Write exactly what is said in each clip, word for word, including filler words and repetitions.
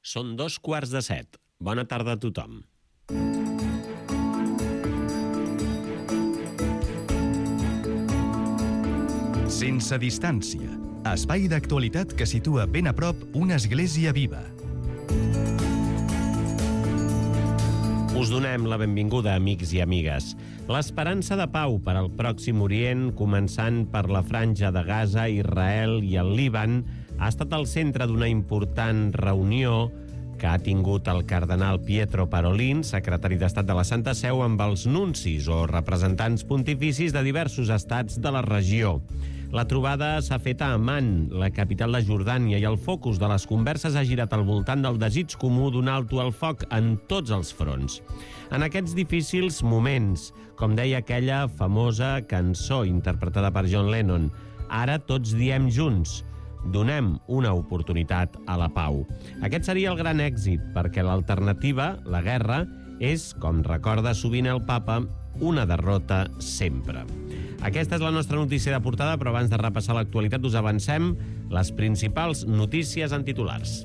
Són dos quarts de set. Bona tarda a tothom. Sense distància. Espai d'actualitat que situa ben a prop una església viva. Us donem la benvinguda, amics i amigues. L'esperança de pau per al Pròxim Orient, començant per la Franja de Gaza, Israel i el Líban, ha estat al centre d'una important reunió que ha tingut el cardenal Pietro Parolin, secretari d'Estat de la Santa Seu, amb els nuncis o representants pontificis de diversos estats de la regió. La trobada s'ha fet a Amman, la capital de Jordània, i el focus de les converses ha girat al voltant del desig comú d'un alto al foc en tots els fronts. En aquests difícils moments, com deia aquella famosa cançó interpretada per John Lennon, ara tots diem junts, donem una oportunitat a la pau. Aquest seria el gran èxit, perquè l'alternativa, la guerra, és, com recorda sovint el papa, una derrota sempre. Aquesta és la nostra notícia de portada, però abans de repassar l'actualitat us avancem les principals notícies en titulars.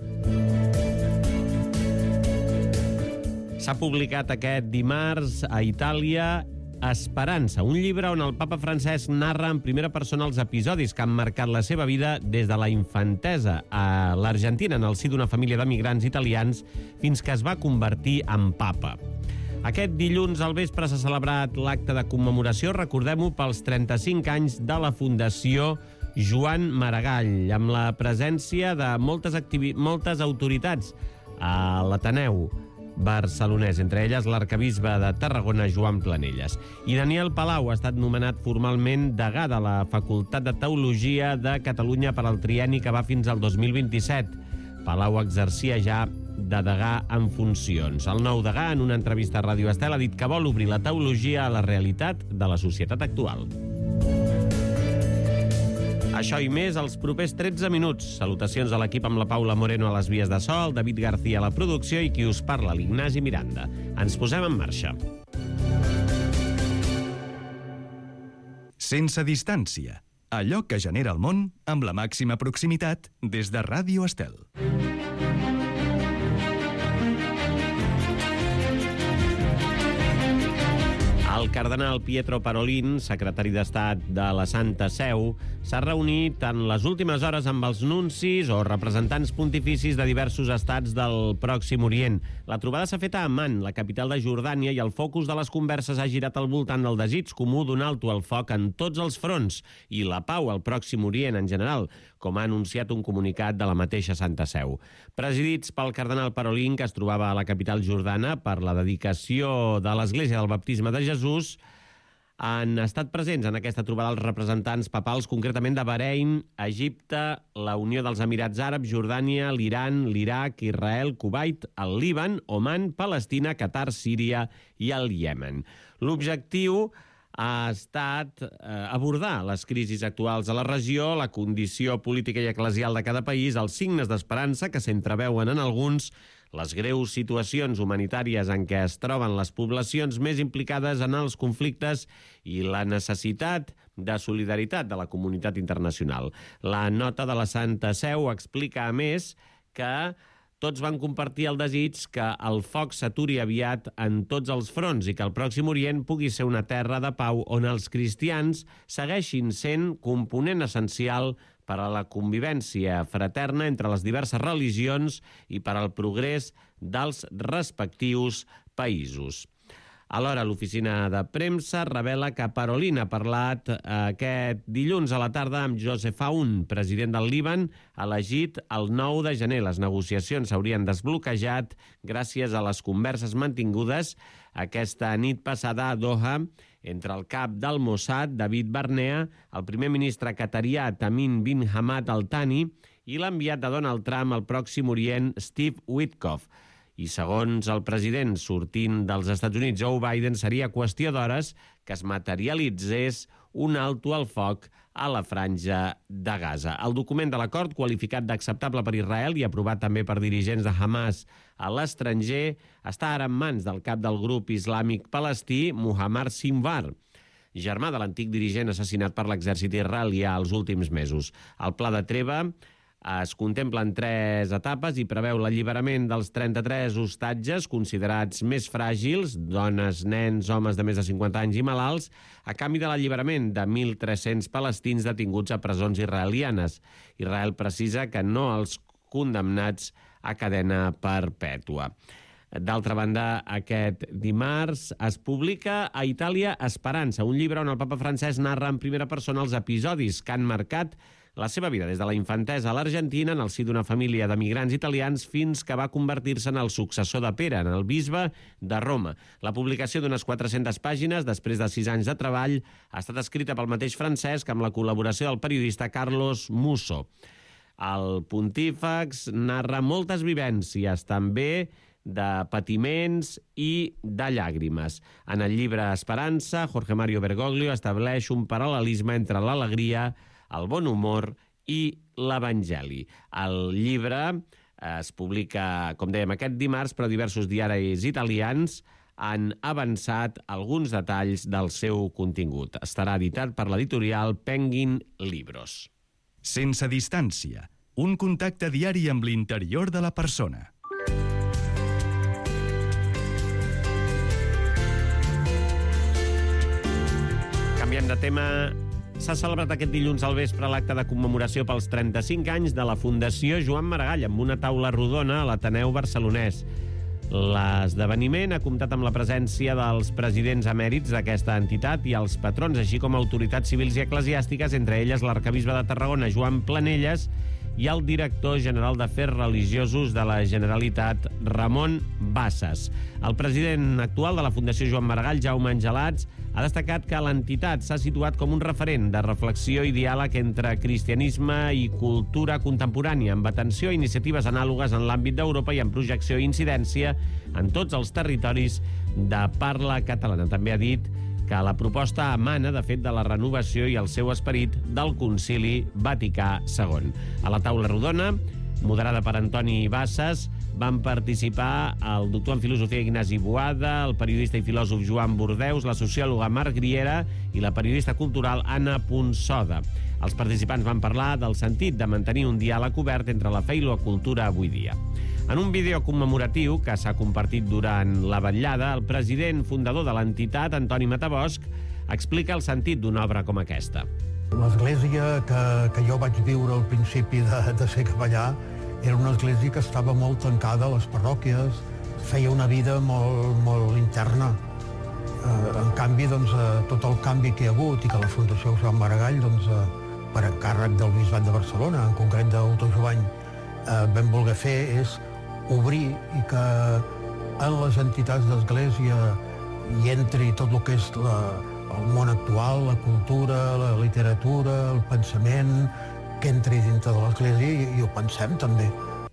S'ha publicat aquest dimarts a Itàlia Esperança, un llibre on el papa Francesc narra en primera persona els episodis que han marcat la seva vida des de la infantesa a l'Argentina en el si d'una família d'emigrants italians fins que es va convertir en papa. Aquest dilluns al vespre s'ha celebrat l'acte de commemoració, recordem-ho, pels trenta-cinc anys de la Fundació Joan Maragall, amb la presència de moltes, activi- moltes autoritats a l'Ateneu barcelonès, entre elles l'arcabisbe de Tarragona, Joan Planelles. I Daniel Palau ha estat nomenat formalment degà de la Facultat de Teologia de Catalunya per al trienni que va fins al dos mil vint-i-set. Palau exercia ja de degà en funcions. El nou degà, en una entrevista a Ràdio Estel, ha dit que vol obrir la teologia a la realitat de la societat actual. Això i més els propers tretze minuts. Salutacions a l'equip amb la Paula Moreno a les vies de so, el David García a la producció i qui us parla, l'Ignasi Miranda. Ens posem en marxa. Sense distància. Allò que genera el món amb la màxima proximitat des de Ràdio Estel. El cardenal Pietro Parolin, secretari d'Estat de la Santa Seu, s'ha reunit en les últimes hores amb els nuncis o representants pontificis de diversos estats del Pròxim Orient. La trobada s'ha fet a Amman, la capital de Jordània, i el focus de les converses ha girat al voltant del desig comú d'un alto al foc en tots els fronts i la pau al Pròxim Orient en general, com ha anunciat un comunicat de la mateixa Santa Seu. Presidits pel cardenal Parolin, que es trobava a la capital jordana per la dedicació de l'Església del Baptisme de Jesús, han estat presents en aquesta trobada els representants papals, concretament de Bahrein, Egipte, la Unió dels Emirats Àrabs, Jordània, l'Iran, l'Iraq, Israel, Kuwait, el Líban, Oman, Palestina, Qatar, Síria i el Iemen. L'objectiu ha estat eh, abordar les crisis actuals a la regió, la condició política i eclesial de cada país, els signes d'esperança que s'entreveuen en alguns, les greus situacions humanitàries en què es troben les poblacions més implicades en els conflictes i la necessitat de solidaritat de la comunitat internacional. La nota de la Santa Seu explica, a més, que tots van compartir el desig que el foc s'aturi aviat en tots els fronts i que el Pròxim Orient pugui ser una terra de pau on els cristians segueixin sent component essencial per a la convivència fraterna entre les diverses religions i per al progrés dels respectius països. Alhora, l'oficina de premsa revela que Parolin ha parlat aquest dilluns a la tarda amb Joseph Aoun, president del Líban, elegit el nou de gener. Les negociacions s'haurien desbloquejat gràcies a les converses mantingudes aquesta nit passada a Doha entre el cap del Mossad, David Barnea, el primer ministre qatarià Tamim bin Hamad Al Thani i l'enviat de Donald Trump al Pròxim Orient, Steve Witkoff. I segons el president sortint dels Estats Units, Joe Biden, seria qüestió d'hores que es materialitzés un alto al foc a la Franja de Gaza. El document de l'acord, qualificat d'acceptable per Israel i aprovat també per dirigents de Hamas a l'estranger, està ara en mans del cap del grup islàmic palestí, Muhammad Sinwar, germà de l'antic dirigent assassinat per l'exèrcit israelià els últims mesos. El pla de treva Es contemplen tres etapes i preveu l'alliberament dels trenta-tres hostatges considerats més fràgils, dones, nens, homes de més de cinquanta anys i malalts, a canvi de l'alliberament de mil tres-cents palestins detinguts a presons israelianes. Israel precisa que no els condemnats a cadena perpètua. D'altra banda, aquest dimarts es publica a Itàlia Esperança, un llibre on el papa francès narra en primera persona els episodis que han marcat la seva vida des de la infantesa a l'Argentina, en el si d'una família d'emigrants italians, fins que va convertir-se en el successor de Pere, en el bisbe de Roma. La publicació d'unes quatre-centes pàgines, després de sis anys de treball, ha estat escrita pel mateix Francesc amb la col·laboració del periodista Carlos Musso. El pontífex narra moltes vivències, també de patiments i de llàgrimes. En el llibre Esperança, Jorge Mario Bergoglio estableix un paral·lelisme entre l'alegria, el bon humor i l'Evangeli. El llibre es publica, com dèiem, aquest dimarts, però diversos diaris italians han avançat alguns detalls del seu contingut. Estarà editat per l'editorial Penguin Libros. Sense distància, un contacte diari amb l'interior de la persona. Canviant de tema, s'ha celebrat aquest dilluns al vespre l'acte de commemoració pels trenta-cinc anys de la Fundació Joan Maragall amb una taula rodona a l'Ateneu barcelonès. L'esdeveniment ha comptat amb la presència dels presidents emèrits d'aquesta entitat i els patrons, així com autoritats civils i eclesiàstiques, entre elles l'arquebisbe de Tarragona, Joan Planelles, i el director general d'Afers Religiosos de la Generalitat, Ramon Bassas. El president actual de la Fundació Joan Maragall, Jaume Angelats, ha destacat que l'entitat s'ha situat com un referent de reflexió i diàleg entre cristianisme i cultura contemporània, amb atenció a iniciatives anàlogues en l'àmbit d'Europa i amb projecció i incidència en tots els territoris de parla catalana. També ha dit que la proposta emana, de fet, de la renovació i el seu esperit del Concili Vaticà segon. A la taula rodona, moderada per Antoni Bassas, van participar el doctor en filosofia Ignasi Boada, el periodista i filòsof Joan Bordeus, la sociòloga Marc Riera i la periodista cultural Anna Punsoda. Els participants van parlar del sentit de mantenir un diàleg obert entre la fe i la cultura avui dia. En un vídeo commemoratiu que s'ha compartit durant la vetllada, el president fundador de l'entitat, Antoni Matabosc, explica el sentit d'una obra com aquesta. L'església que, que jo vaig viure al principi de, de ser capellà era una església que estava molt tancada a les parròquies, feia una vida molt, molt interna. Eh, en canvi, doncs, eh, tot el canvi que hi ha hagut i que la Fundació Joan Maragall, doncs, eh, per encàrrec del Bisbat de Barcelona, en concret d'Autor Jovany, eh, vam voler fer és obrir i que en les entitats d'església hi entri tot el que és la, el món actual, la cultura, la literatura, el pensament, que entri dintre de l'església i, i ho pensem també.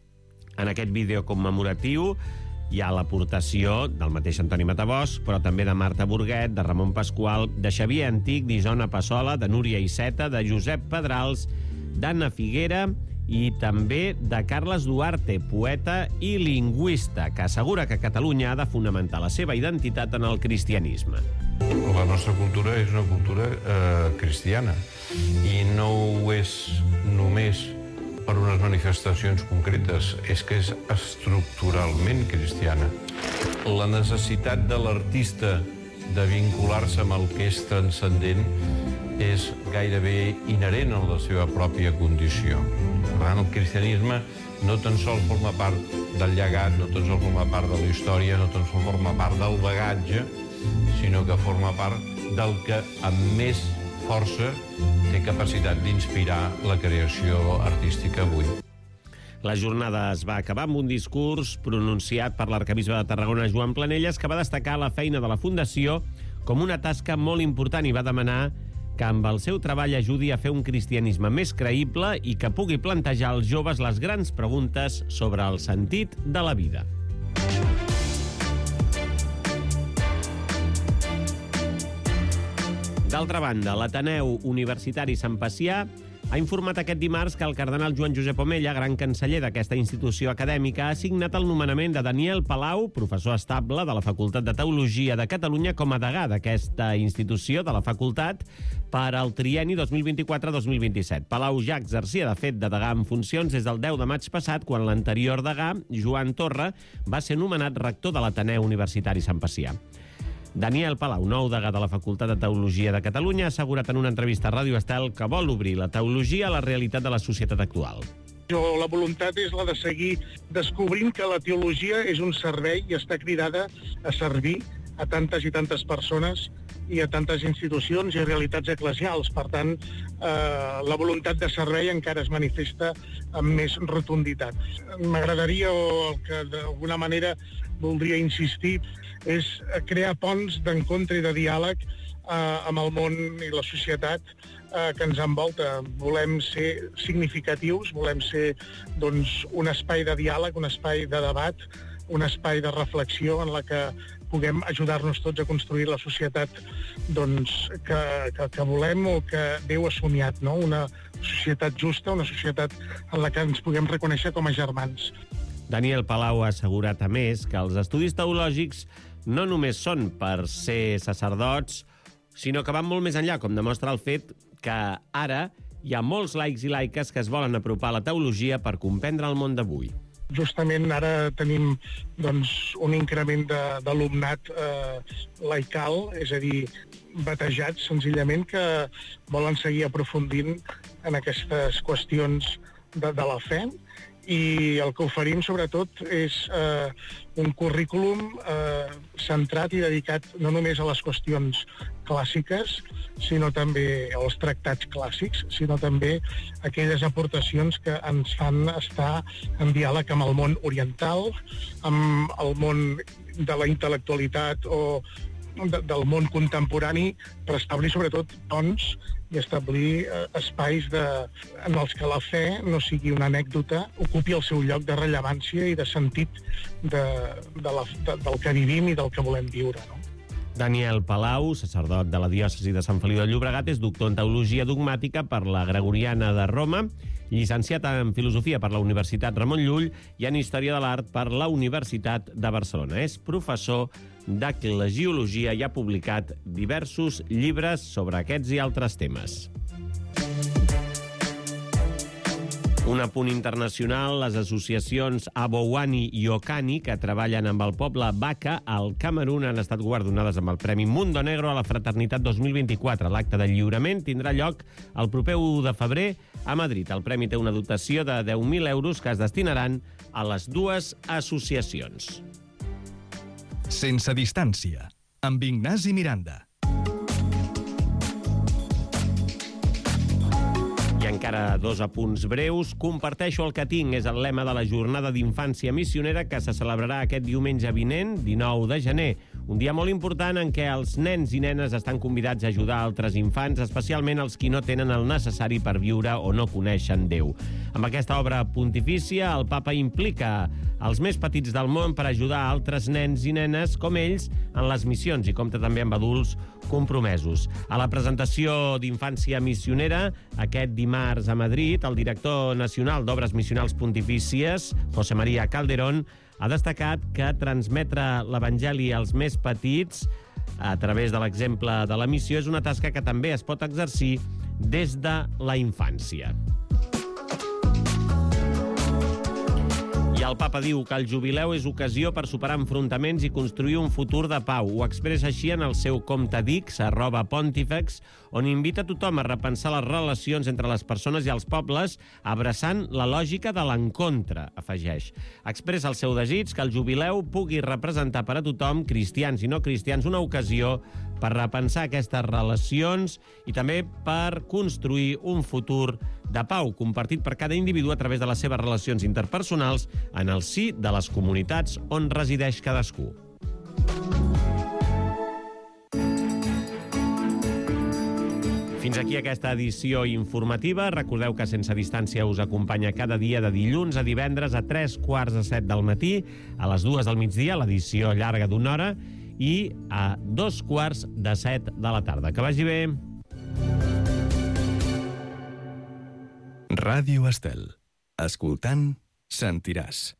En aquest vídeo commemoratiu hi ha l'aportació del mateix Antoni Matabosc, però també de Marta Burguet, de Ramon Pasqual, de Xavier Antic, d'Isona Passola, de Núria Iceta, de Josep Pedrals, d'Anna Figuera i també de Carles Duarte, poeta i lingüista, que assegura que Catalunya ha de fonamentar la seva identitat en el cristianisme. La nostra cultura és una cultura eh, cristiana i no ho és només per unes manifestacions concretes, és que és estructuralment cristiana. La necessitat de l'artista de vincular-se amb el que és transcendent és gairebé inherent a la seva pròpia condició. Per tant, el cristianisme no tan sols forma part del llegat, no tan sols forma part de la història, no tan sols forma part del bagatge, sinó que forma part del que amb més força té capacitat d'inspirar la creació artística avui. La jornada es va acabar amb un discurs pronunciat per l'arquebisbe de Tarragona, Joan Planelles, que va destacar la feina de la Fundació com una tasca molt important i va demanar que amb el seu treball ajudi a fer un cristianisme més creïble i que pugui plantejar als joves les grans preguntes sobre el sentit de la vida. D'altra banda, l'Ateneu Universitari Sant Pacià ha informat aquest dimarts que el cardenal Joan Josep Omella, gran canceller d'aquesta institució acadèmica, ha signat el nomenament de Daniel Palau, professor estable de la Facultat de Teologia de Catalunya, com a degà d'aquesta institució de la facultat per al trienni dos mil vint-i-quatre dos mil vint-i-set. Palau ja exercia, de fet, de degà en funcions des del deu de maig passat, quan l'anterior degà, Joan Torra, va ser nomenat rector de l'Ateneu Universitari Sant Pacià. Daniel Palau, nou degà de la Facultat de Teologia de Catalunya, ha assegurat en una entrevista a Ràdio Estel que vol obrir la teologia a la realitat de la societat actual. Jo, la voluntat és la de seguir descobrint que la teologia és un servei i està cridada a servir a tantes i tantes persones i a tantes institucions i realitats eclesials. Per tant, eh, la voluntat de servei encara es manifesta amb més rotunditat. M'agradaria, o el que d'alguna manera voldria insistir, és crear ponts d'encontre i de diàleg eh, amb el món i la societat eh, que ens envolta. Volem ser significatius, volem ser doncs, un espai de diàleg, un espai de debat, un espai de reflexió en la que puguem ajudar-nos tots a construir la societat doncs, que, que, que volem o que Déu ha somiat, no? Una societat justa, una societat en la que ens puguem reconèixer com a germans. Daniel Palau ha assegurat, a més, que els estudis teològics no només són per ser sacerdots, sinó que van molt més enllà, com demostra el fet que ara hi ha molts laics i laiques que es volen apropar a la teologia per comprendre el món d'avui. Justament ara tenim doncs, un increment d'alumnat eh, laical, és a dir, batejats senzillament, que volen seguir aprofundint en aquestes qüestions de, de la fe, i el que oferim sobretot és eh, un currículum eh, centrat i dedicat no només a les qüestions clàssiques, sinó també als tractats clàssics, sinó també a aquelles aportacions que ens fan estar en diàleg amb el món oriental, amb el món de la intel·lectualitat o de, del món contemporani, per establir sobretot ponts i establir eh, espais de, en els que la fe no sigui una anècdota, ocupi el seu lloc de rellevància i de sentit de, de la, de, del que vivim i del que volem viure, no? Daniel Palau, sacerdot de la diòcesi de Sant Feliu de Llobregat, és doctor en teologia dogmàtica per la Gregoriana de Roma, llicenciat en filosofia per la Universitat Ramon Llull i en història de l'art per la Universitat de Barcelona. És professor d'eclesiologia i ha publicat diversos llibres sobre aquests i altres temes. Un apunt internacional, les associacions Abowani i Okani, que treballen amb el poble Baka al Camerun, han estat guardonades amb el Premi Mundo Negro a la Fraternitat dos mil vint-i-quatre. L'acte de lliurament tindrà lloc el proper u de febrer a Madrid. El premi té una dotació de deu mil euros que es destinaran a les dues associacions. Sense distància, amb Ignasi Miranda. Encara dos apunts breus. Comparteixo el que tinc és el lema de la Jornada d'Infància Missionera que se celebrarà aquest diumenge vinent, dinou de gener. Un dia molt important en què els nens i nenes estan convidats a ajudar altres infants, especialment els qui no tenen el necessari per viure o no coneixen Déu. Amb aquesta obra pontifícia, el papa implica els més petits del món per ajudar altres nens i nenes com ells en les missions i compta també amb adults compromesos. A la presentació d'Infància Missionera, aquest dimarts a Madrid, el director nacional d'Obres Missionals Pontifícies, José María Calderón, ha destacat que transmetre l'Evangeli als més petits a través de l'exemple de la missió és una tasca que també es pot exercir des de la infància. I el papa diu que el jubileu és ocasió per superar enfrontaments i construir un futur de pau. Ho expressa així en el seu compte Dix, arroba Pontifex, on invita tothom a repensar les relacions entre les persones i els pobles, abraçant la lògica de l'encontre, afegeix. Expressa el seu desig que el jubileu pugui representar per a tothom, cristians i no cristians, una ocasió per repensar aquestes relacions i també per construir un futur de pau compartit per cada individu a través de les seves relacions interpersonals en el si de les comunitats on resideix cadascú. Fins aquí aquesta edició informativa. Recordeu que Sense Distància us acompanya cada dia de dilluns a divendres a tres quarts de set del matí, a les dues del migdia, l'edició llarga d'una hora, i a dos quarts de set de la tarda. Que vagi bé. Ràdio Estel. Escoltant, sentiràs.